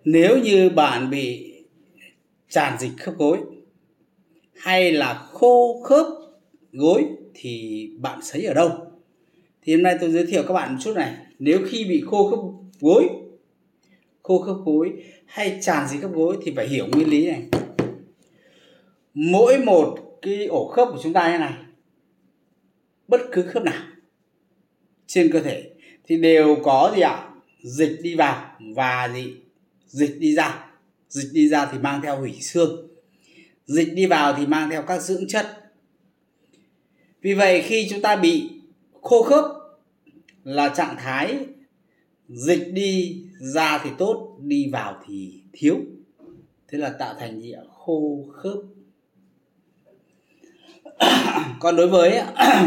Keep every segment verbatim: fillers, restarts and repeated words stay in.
Nếu như bạn bị tràn dịch khớp gối hay là khô khớp gối thì bạn sấy ở đâu? Thì hôm nay tôi giới thiệu các bạn một chút này. Nếu khi bị khô khớp gối, khô khớp gối hay tràn dịch khớp gối thì phải hiểu nguyên lý này. Mỗi một cái ổ khớp của chúng ta như này, bất cứ khớp nào trên cơ thể thì đều có gì ạ? Dịch đi vào và gì? Dịch đi ra. Dịch đi ra thì mang theo hủy xương. Dịch đi vào thì mang theo các dưỡng chất. Vì vậy khi chúng ta bị khô khớp là trạng thái dịch đi ra thì tốt, đi vào thì thiếu. Thế là tạo thành gì ạ? Khô khớp. Còn đối với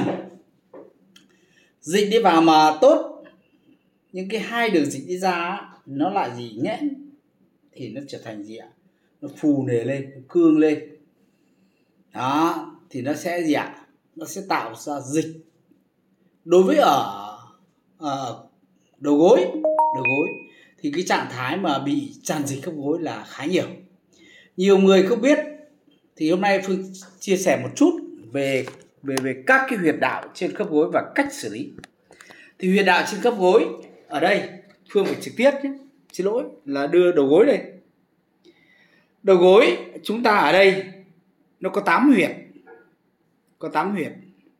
dịch đi vào mà tốt, những cái hai đường dịch đi ra nó lại gì? Nghẽn thì nó trở thành gì ạ? Nó phù nề lên, nó cương lên. Đó, thì nó sẽ gì ạ? Nó sẽ tạo ra dịch. Đối với ở, ở đầu gối, đầu gối thì cái trạng thái mà bị tràn dịch khớp gối là khá nhiều. Nhiều người không biết thì hôm nay Phương chia sẻ một chút về về về các cái huyệt đạo trên khớp gối và cách xử lý. Thì huyệt đạo trên khớp gối ở đây Phương phải trực tiếp nhé, xin lỗi, là đưa đầu gối đây. Đầu gối chúng ta ở đây nó có tám huyệt. Có tám huyệt.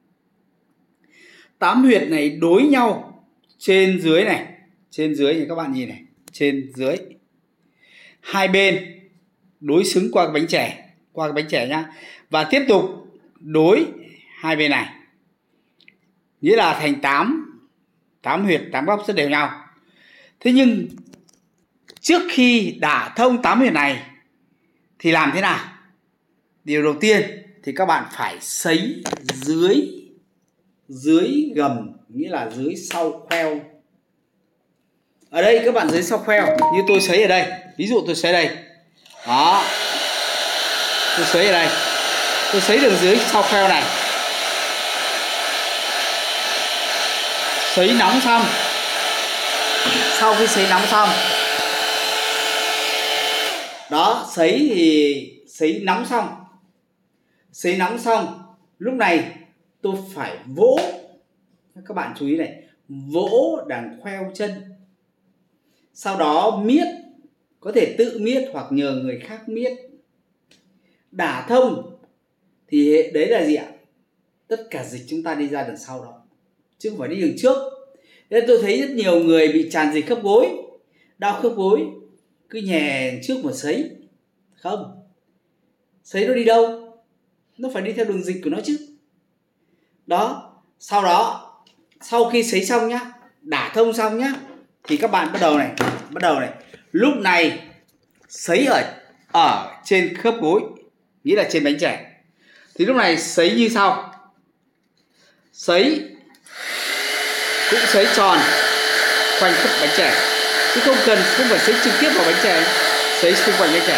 tám huyệt này đối nhau trên dưới này, trên dưới thì các bạn nhìn này, trên dưới. Hai bên đối xứng qua cái bánh chè, qua cái bánh chè nhá. Và tiếp tục đối hai bên này. Nghĩa là thành tám, tám huyệt, tám góc rất đều nhau. Thế nhưng trước khi đả thông tám huyệt này thì làm thế nào? Điều đầu tiên thì các bạn phải sấy dưới dưới gầm, nghĩa là dưới sau khoeo. Ở đây các bạn dưới sau khoeo, như tôi sấy ở đây. Ví dụ tôi sấy đây. Đó. Tôi sấy ở đây. Tôi sấy được dưới sau khoeo này. Sấy nóng xong. Sau khi sấy nóng xong, đó, sấy thì sấy nóng xong. Sấy nóng xong, lúc này tôi phải vỗ. Các bạn chú ý này, vỗ đằng khoeo chân. Sau đó miết, có thể tự miết hoặc nhờ người khác miết. Đả thông thì đấy là gì ạ? Tất cả dịch chúng ta đi ra đằng sau đó, chứ không phải đi đường trước. Nên tôi thấy rất nhiều người bị tràn dịch khớp gối, đau khớp gối, cứ nhè trước mà sấy. Không, sấy nó đi đâu? Nó phải đi theo đường dịch của nó chứ. Đó, sau đó sau khi sấy xong nhá, đả thông xong nhá, thì các bạn bắt đầu này, bắt đầu này. Lúc này sấy ở ở trên khớp gối, nghĩa là trên bánh chè. Thì lúc này sấy như sau. Sấy cũng sấy tròn quanh khớp bánh chè, chứ không cần, không phải sấy trực tiếp vào bánh chè. Sấy xung quanh bánh chè,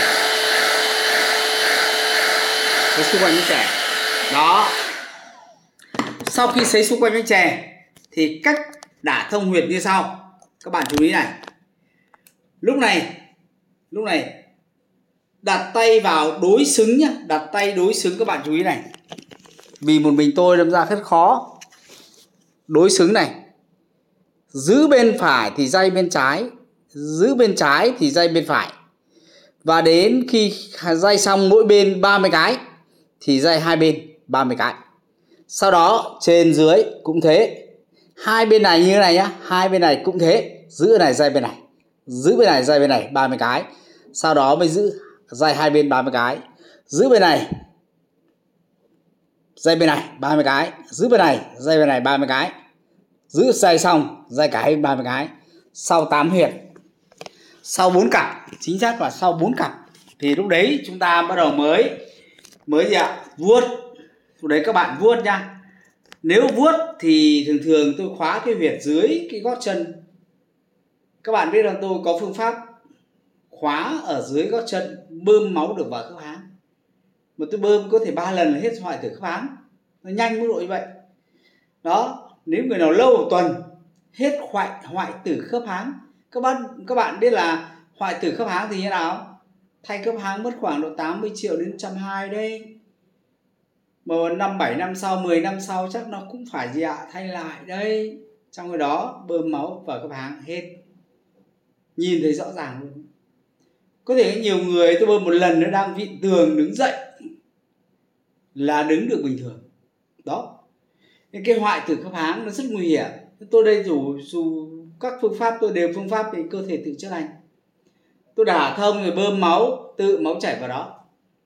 sấy xung quanh bánh chè. Đó. Sau khi sấy xung quanh bánh chè thì cách đả thông huyệt như sau. Các bạn chú ý này. Lúc này, lúc này đặt tay vào đối xứng nhá, đặt tay đối xứng, các bạn chú ý này. Vì một mình tôi đâm ra rất khó. Đối xứng này. Giữ bên phải thì day bên trái, giữ bên trái thì day bên phải. Và đến khi day xong mỗi bên ba mươi cái thì day hai bên ba mươi cái. Sau đó trên dưới cũng thế. Hai bên này như thế này nhá, hai bên này cũng thế. Giữ bên này day bên này, giữ bên này day bên này ba mươi cái. Sau đó mới giữ day hai bên ba mươi cái. Giữ bên này day bên này ba mươi cái, giữ bên này day bên này ba mươi cái. Giữ day xong day cả hai bên ba mươi cái. Sau tám huyệt, sau bốn cặp, chính xác là sau bốn cặp thì lúc đấy chúng ta bắt đầu mới mới gì ạ? Vuốt. Lúc đấy các bạn vuốt nha. Nếu vuốt thì thường thường tôi khóa cái huyệt dưới cái gót chân. Các bạn biết rằng tôi có phương pháp khóa ở dưới gót chân, bơm máu được vào khớp háng. Mà tôi bơm có thể ba lần là hết hoại tử khớp háng. Nó nhanh mức độ như vậy. Đó, nếu người nào lâu một tuần hết hoại hoại tử khớp háng. Các bạn các bạn biết là Hoại tử khớp háng thì như nào? Thay khớp háng mất khoảng độ tám mươi triệu đến một trăm hai mươi đây. Mà năm bảy năm sau, mười năm sau chắc nó cũng phải gì ạ? Thay lại đây. Trong cái đó bơm máu vào khớp háng hết. Nhìn thấy rõ ràng luôn. Có thể nhiều người tôi bơm một lần nó đang vịn tường đứng dậy là đứng được bình thường. Đó. Cái hoại tử khớp háng nó rất nguy hiểm. Tôi đây dù, dù các phương pháp tôi đều phương pháp về cơ thể tự chữa lành. Tôi đả thông rồi bơm máu, tự máu chảy vào đó.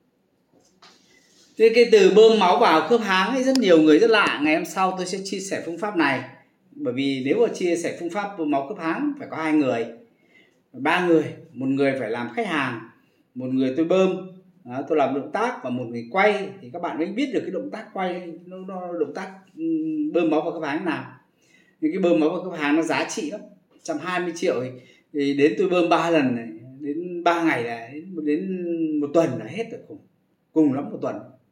Thế cái từ bơm máu vào khớp háng ấy rất nhiều người rất lạ. Ngày hôm sau tôi sẽ chia sẻ phương pháp này. Bởi vì nếu mà chia sẻ phương pháp bơm máu khớp háng phải có hai người, ba người. Một người phải làm khách hàng, một người tôi bơm, đó, tôi làm động tác, và một người quay. Thì các bạn mới biết được cái động tác quay, nó, nó động tác bơm máu vào khớp háng nào. Nhưng cái bơm máu vào khớp háng nó giá trị lắm. một trăm hai mươi triệu thì, thì đến tôi bơm ba lần này, đến ba ngày là đến, đến một tuần là hết rồi, cùng, cùng lắm một tuần.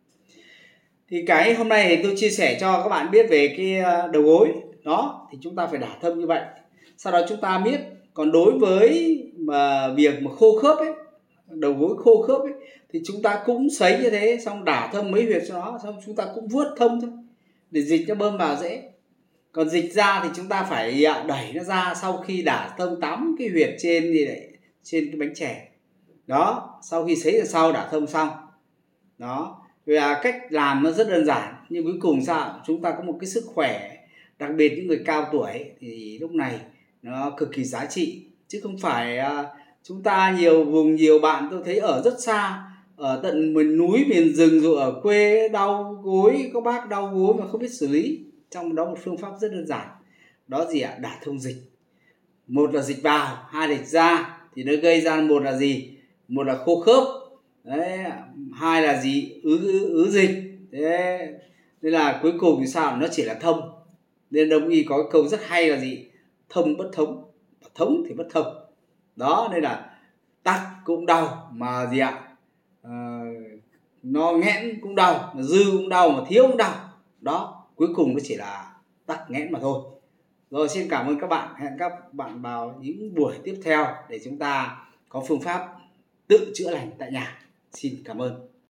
Thì cái hôm nay thì tôi chia sẻ cho các bạn biết về cái đầu gối đó, thì chúng ta phải đả thông như vậy. Sau đó chúng ta biết, còn đối với mà việc mà khô khớp ấy, đầu gối khô khớp ấy, thì chúng ta cũng sấy như thế, xong đả thông mấy huyệt cho nó, xong chúng ta cũng vuốt thông thôi để dịch nó bơm vào dễ. Còn dịch ra thì chúng ta phải đẩy nó ra sau khi đả thông tám cái huyệt trên gì đấy, trên cái bánh chè đó. Sau khi sấy rồi sau đả thông xong đó. Và cách làm nó rất đơn giản, nhưng cuối cùng sao chúng ta có một cái sức khỏe, đặc biệt những người cao tuổi thì lúc này nó cực kỳ giá trị. Chứ không phải chúng ta nhiều vùng, nhiều bạn tôi thấy ở rất xa, ở tận miền núi, miền rừng, rồi ở quê đau gối, có bác đau gối mà không biết xử lý. Trong đó một phương pháp rất đơn giản, đó gì ạ? Đả thông dịch. Một là dịch vào, hai là dịch ra. Thì nó gây ra một là gì? Một là khô khớp. Đấy, hai là gì? Ứ, ứ, ứ dịch. Thế nên là cuối cùng thì sao? Nó chỉ là thông. Nên đông y có cái câu rất hay là gì? Thông bất thống, thống thì bất thông. Đó, nên là tắc cũng đau mà gì ạ? À, nó nghẽn cũng đau, mà dư cũng đau, mà thiếu cũng đau. Đó, cuối cùng nó chỉ là tắc nghẽn mà thôi. Rồi, xin cảm ơn các bạn. Hẹn các bạn vào những buổi tiếp theo để chúng ta có phương pháp tự chữa lành tại nhà. Xin cảm ơn.